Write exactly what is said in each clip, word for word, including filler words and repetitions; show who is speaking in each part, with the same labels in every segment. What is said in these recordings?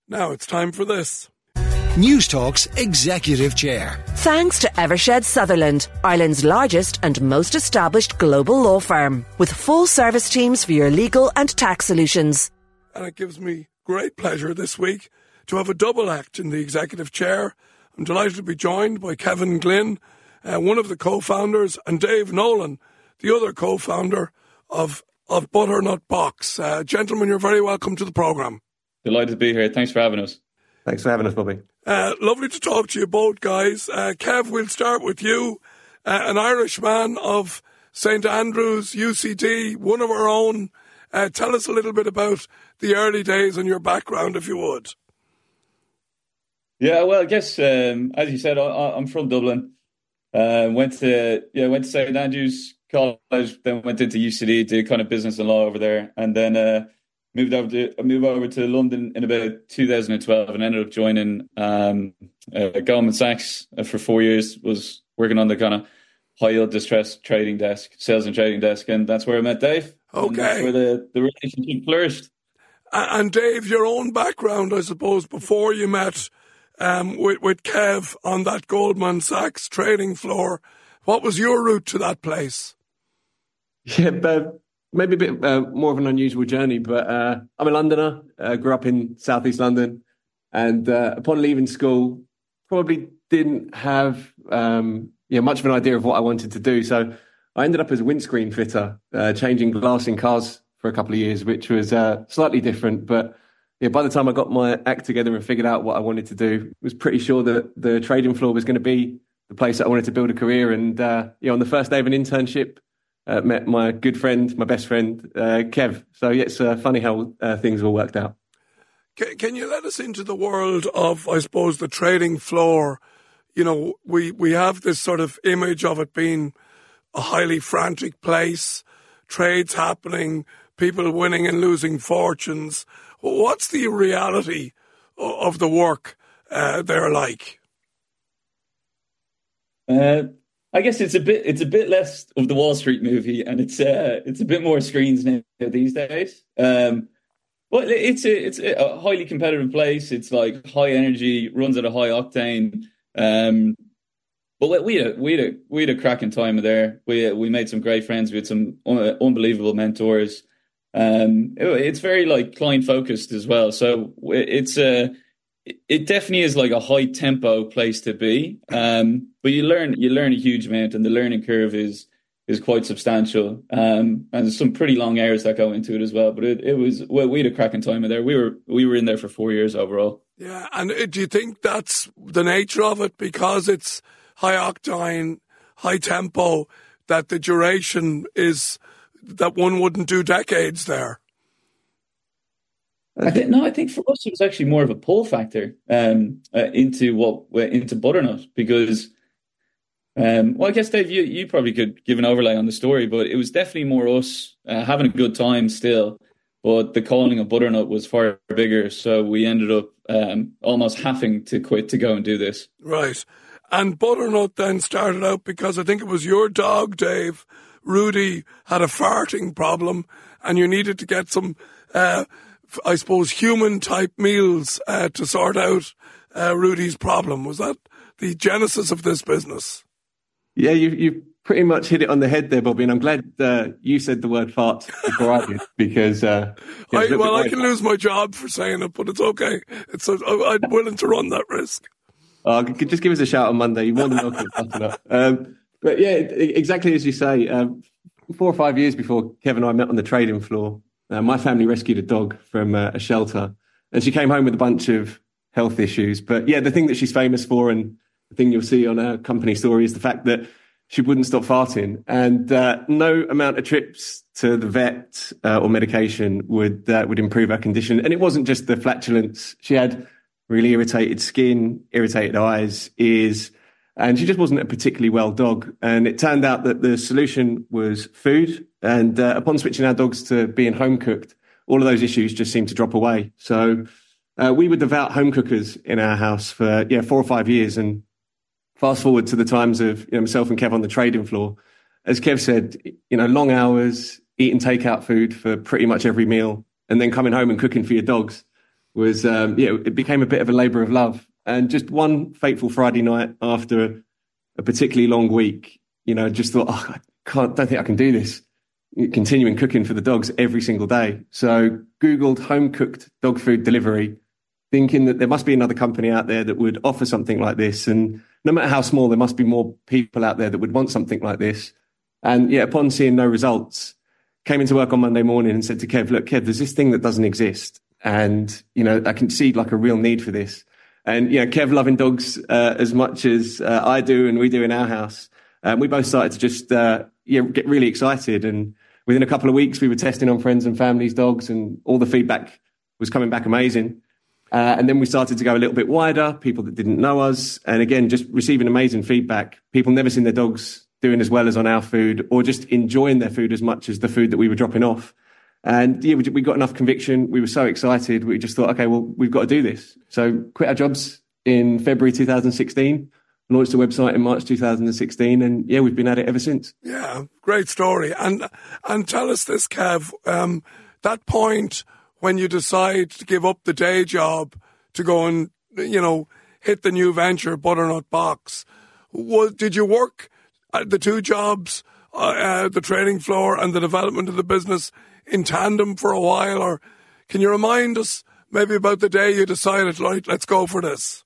Speaker 1: Now it's time for this.
Speaker 2: Newstalk's Executive Chair.
Speaker 3: Thanks to Evershed Sutherland, Ireland's largest and most established global law firm, with full service teams for your legal and tax solutions.
Speaker 1: And it gives me great pleasure this week to have a double act in the Executive Chair. I'm delighted to be joined by Kevin Glynn, uh, one of the co-founders, and Dave Nolan, the other co-founder of, of Butternut Box. Uh, gentlemen, you're very welcome to the programme.
Speaker 4: Delighted to be here. Thanks for having us.
Speaker 5: Thanks for having us, Bobby.
Speaker 1: Uh, lovely to talk to you both, guys. Uh, Kev, we'll start with you. Uh, an Irishman of Saint Andrews, U C D, one of our own. Uh, tell us a little bit about the early days and your background, if you would.
Speaker 4: Yeah, well, I guess, um, as you said, I, I'm from Dublin. Uh, went to yeah, went to Saint Andrews College, then went into U C D, did kind of business and law over there, and then uh, moved over to moved over to London in about two thousand twelve, and ended up joining um, uh, Goldman Sachs for four years. Was working on the kind of high yield distressed trading desk, sales and trading desk, and that's where I met Dave.
Speaker 1: Okay,
Speaker 4: and that's where the, the relationship flourished.
Speaker 1: And Dave, your own background, I suppose, before you met um, with with Kev on that Goldman Sachs trading floor, what was your route to that place?
Speaker 5: Yeah, but maybe a bit uh, more of an unusual journey, but uh, I'm a Londoner, uh, grew up in southeast London, and uh, upon leaving school, probably didn't have um, yeah, much of an idea of what I wanted to do. So I ended up as a windscreen fitter, uh, changing glass in cars for a couple of years, which was uh, slightly different. But yeah, by the time I got my act together and figured out what I wanted to do, I was pretty sure that the trading floor was going to be the place that I wanted to build a career. And uh, yeah, on the first day of an internship, Uh, met my good friend, my best friend, uh, Kev. So yeah, it's uh, funny how uh, things all worked out.
Speaker 1: Can, can you let us into the world of, I suppose, the trading floor? You know, we, we have this sort of image of it being a highly frantic place, trades happening, people winning and losing fortunes. What's the reality of the work uh, there like?
Speaker 4: Uh I guess it's a bit it's a bit less of the Wall Street movie, and it's uh, it's a bit more screens now these days. Um, well, it's a it's a highly competitive place. It's like high energy, runs at a high octane. Um, but we had a, we had a, we had a cracking time there. We we made some great friends. We had some un- unbelievable mentors. Um, it, it's very like client focused as well. So it's a uh, it definitely is like a high tempo place to be. Um, but you learn you learn a huge amount, and the learning curve is is quite substantial. Um, and there's some pretty long hours that go into it as well. But it, it was well, we had a cracking time in there. We were we were in there for four years overall.
Speaker 1: Yeah, and do you think that's the nature of it, because it's high octane, high tempo, that the duration is that one wouldn't do decades there?
Speaker 4: I think no. I think for us it was actually more of a pull factor um, uh, into what into Butternut, because um, well, I guess Dave, you, you probably could give an overlay on the story, but it was definitely more us uh, having a good time still. But the calling of Butternut was far bigger, so we ended up um, almost having to quit to go and do this.
Speaker 1: Right, and Butternut then started out because I think it was your dog, Dave, Rudy, had a farting problem, and you needed to get some. Uh, I suppose, human-type meals uh, to sort out uh, Rudy's problem. Was that the genesis of this business?
Speaker 5: Yeah, you you pretty much hit it on the head there, Bobby, and I'm glad uh, you said the word fart before I did, because... Uh,
Speaker 1: I, well, I can lose my job for saying it, but it's okay. It's a, I'm willing to run that risk.
Speaker 5: Uh, just give us a shout on Monday. You're more than welcome. um, but yeah, exactly as you say, um, four or five years before Kev and I met on the trading floor, Uh, my family rescued a dog from uh, a shelter, and she came home with a bunch of health issues. But yeah, the thing that she's famous for, and the thing you'll see on her company story, is the fact that she wouldn't stop farting, and uh, no amount of trips to the vet uh, or medication would uh, would improve her condition. And it wasn't just the flatulence; she had really irritated skin, irritated eyes, ears, and she just wasn't a particularly well dog. And it turned out that the solution was food. And uh, upon switching our dogs to being home cooked, all of those issues just seemed to drop away. So uh, we were devout home cookers in our house for yeah four or five years. And fast forward to the times of you know, myself and Kev on the trading floor, as Kev said, you know, long hours, eating takeout food for pretty much every meal, and then coming home and cooking for your dogs. was, um, yeah, it became a bit of a labour of love. And just one fateful Friday night after a particularly long week, you know, just thought, oh, I can't, don't think I can do this, continuing cooking for the dogs every single day. So Googled home cooked dog food delivery, thinking that there must be another company out there that would offer something like this. And no matter how small, there must be more people out there that would want something like this. And yeah, upon seeing no results, came into work on Monday morning and said to Kev, look, Kev, there's this thing that doesn't exist. And, you know, I can see like a real need for this. And, you know, Kev loving dogs uh, as much as uh, I do and we do in our house, um, we both started to just uh, yeah, get really excited. And within a couple of weeks, we were testing on friends and family's dogs and all the feedback was coming back amazing. Uh, and then we started to go a little bit wider, people that didn't know us. And again, just receiving amazing feedback. People never seen their dogs doing as well as on our food or just enjoying their food as much as the food that we were dropping off. And yeah, we, we got enough conviction. We were so excited. We just thought, okay, well, we've got to do this. So quit our jobs in February two thousand sixteen, launched a website in March two thousand sixteen. And yeah, we've been at it ever since.
Speaker 1: Yeah, great story. And and tell us this, Kev, um, that point when you decide to give up the day job to go and, you know, hit the new venture, Butternut Box, well, did you work at the two jobs, uh, uh, the trading floor and the development of the business in tandem for a while? Or can you remind us maybe about the day you decided, right, let's go for this?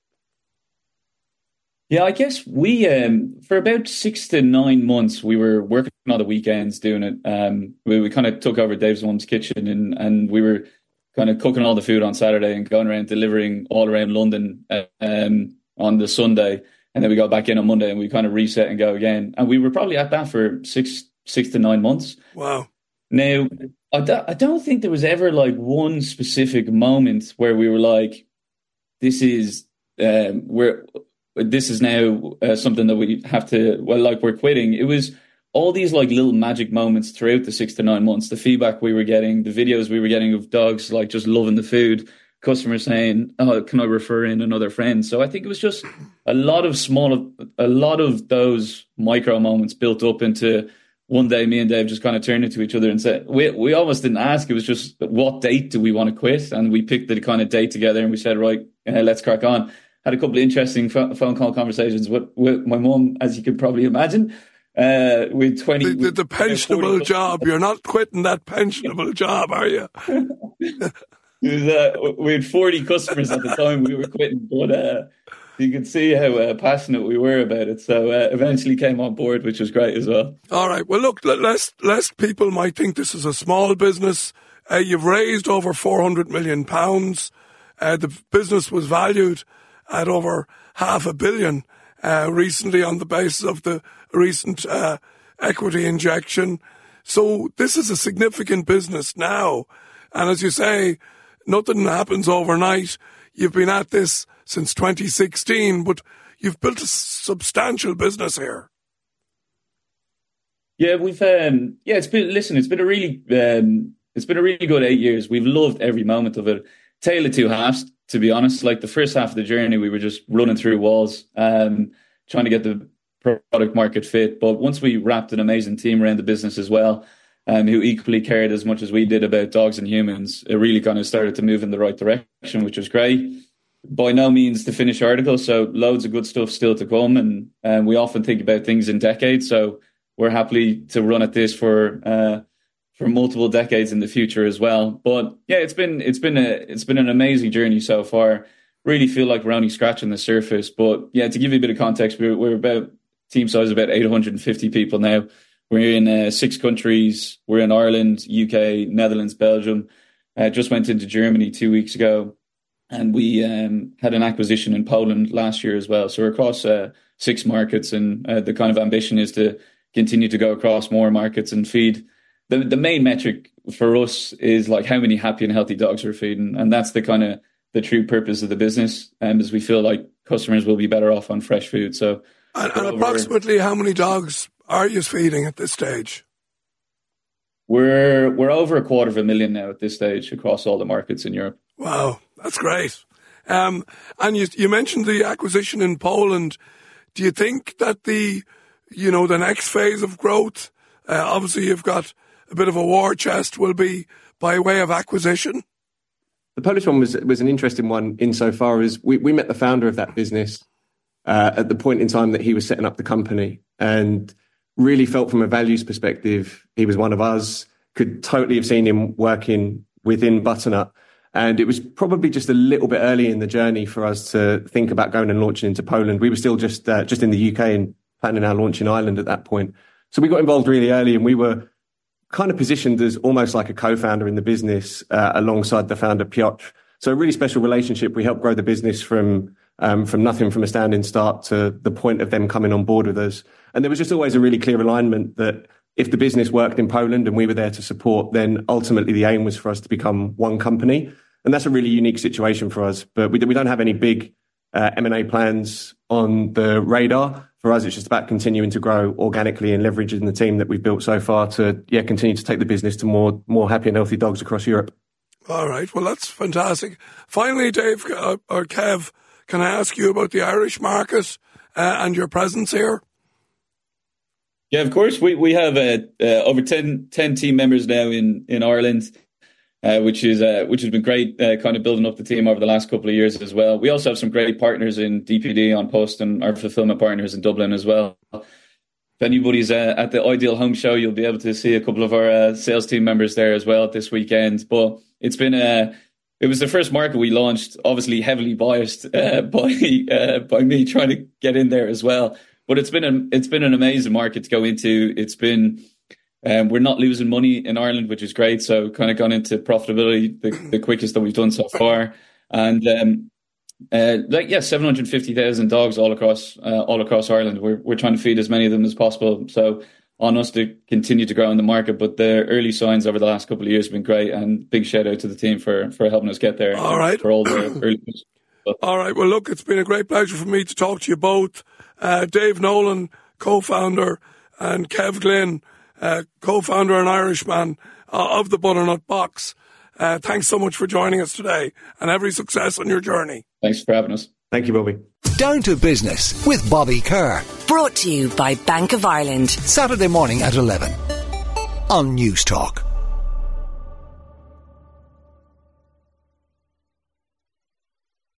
Speaker 4: Yeah, I guess we, um, for about six to nine months, we were working on the weekends doing it. Um, we, we kind of took over Dave's mum's kitchen and, and we were kind of cooking all the food on Saturday and going around delivering all around London um, on the Sunday. And then we got back in on Monday and we kind of reset and go again. And we were probably at that for six, six to nine months.
Speaker 1: Wow.
Speaker 4: Now, I, do, I don't think there was ever like one specific moment where we were like, this is, um, we're, this is now uh, something that we have to, well, like we're quitting. It was all these like little magic moments throughout the six to nine months, the feedback we were getting, the videos we were getting of dogs, like just loving the food, customers saying, oh, can I refer in another friend? So I think it was just a lot of small, a lot of those micro moments built up into one day me and Dave just kind of turned into each other and said, we we almost didn't ask. It was just, what date do we want to quit? And we picked the kind of date together and we said, right, uh, let's crack on. Had a couple of interesting phone call conversations with, with my mum, as you could probably imagine. Uh, with twenty,
Speaker 1: the, the, the pensionable uh, job. You're not quitting that pensionable job, are you?
Speaker 4: It was, uh, we had forty customers at the time we were quitting, but uh, you could see how uh, passionate we were about it. So uh, eventually came on board, which was great as well.
Speaker 1: All right. Well, look, lest lest people might think this is a small business. Uh, you've raised over four hundred million pounds. Uh, the business was valued at over half a billion uh, recently on the basis of the recent uh, equity injection. So this is a significant business now. And as you say, nothing happens overnight. You've been at this since twenty sixteen, but you've built a substantial business here.
Speaker 4: Yeah, we've um, yeah, it's been listen, it's been a really um, it's been a really good eight years. We've loved every moment of it. Tale of two halves, to be honest. Like the first half of the journey, we were just running through walls, um, trying to get the product market fit. But once we wrapped an amazing team around the business as well, um, who equally cared as much as we did about dogs and humans, it really kind of started to move in the right direction, which was great. By no means the finished article, so loads of good stuff still to come. And um, we often think about things in decades, so we're happy to run at this for uh, for multiple decades in the future as well. But yeah, it's been it's been a it's been an amazing journey so far. Really feel like we're only scratching the surface. But yeah, to give you a bit of context, we're we're about team size about eight hundred fifty people now. We're in uh, six countries. We're in Ireland, U K, Netherlands, Belgium. Uh, just went into Germany two weeks ago, and we um, had an acquisition in Poland last year as well. So we're across uh, six markets, and uh, the kind of ambition is to continue to go across more markets and feed. The the main metric for us is like how many happy and healthy dogs we're feeding, and that's the kind of the true purpose of the business. And um, as we feel like customers will be better off on fresh food. So,
Speaker 1: and, and approximately how many dogs are you feeding at this stage?
Speaker 4: We're we're over a quarter of a million now at this stage across all the markets in Europe.
Speaker 1: Wow, that's great. Um, and you you mentioned the acquisition in Poland. Do you think that the you know the next phase of growth, uh, obviously you've got a bit of a war chest, will be by way of acquisition?
Speaker 5: the Polish one was was an interesting one insofar as we, we met the founder of that business uh, at the point in time that he was setting up the company, and really felt from a values perspective he was one of us. Could totally have seen him working within Butternut. And it was probably just a little bit early in the journey for us to think about going and launching into Poland. We were still just uh, just in the U K and planning our launch in Ireland at that point. So we got involved really early, and we were kind of positioned as almost like a co-founder in the business uh, alongside the founder, Piotr. So a really special relationship. We helped grow the business from um, from nothing, from a standing start to the point of them coming on board with us. And there was just always a really clear alignment that if the business worked in Poland and we were there to support, then ultimately the aim was for us to become one company. And that's a really unique situation for us. But we, we don't have any big uh, M and A plans on the radar. For us, it's just about continuing to grow organically and leveraging the team that we've built so far to yeah continue to take the business to more more happy and healthy dogs across Europe.
Speaker 1: All right. Well, that's fantastic. Finally, Dave uh, or Kev, can I ask you about the Irish market uh, and your presence here?
Speaker 4: Yeah, of course. We we have uh, uh, over ten, ten team members now in in Ireland, uh, which is uh, which has been great. Uh, kind of building up the team over the last couple of years as well. We also have some great partners in D P D, on Post, and our fulfillment partners in Dublin as well. If anybody's uh, at the Ideal Home Show, you'll be able to see a couple of our uh, sales team members there as well this weekend. But it's been a it was the first market we launched, obviously heavily biased uh, by uh, by me trying to get in there as well. But it's been an it's been an amazing market to go into. It's been um, we're not losing money in Ireland, which is great. So kind of gone into profitability the, the quickest that we've done so far, and um, uh, like yeah, seven hundred fifty thousand dogs all across uh, all across Ireland. We're we're trying to feed as many of them as possible. So on us to continue to grow in the market. But the early signs over the last couple of years have been great, and big shout out to the team for for helping us get there.
Speaker 1: All right,
Speaker 4: for all the early.
Speaker 1: All right. Well, look, it's been a great pleasure for me to talk to you both. Uh, Dave Nolan, co-founder, and Kev Glynn, uh, co-founder and Irishman uh, of the Butternut Box. Uh, thanks so much for joining us today, and every success on your journey.
Speaker 4: Thanks for having us.
Speaker 5: Thank you, Bobby.
Speaker 2: Down to Business with Bobby Kerr.
Speaker 3: Brought to you by Bank of Ireland.
Speaker 2: Saturday morning at eleven on News Talk.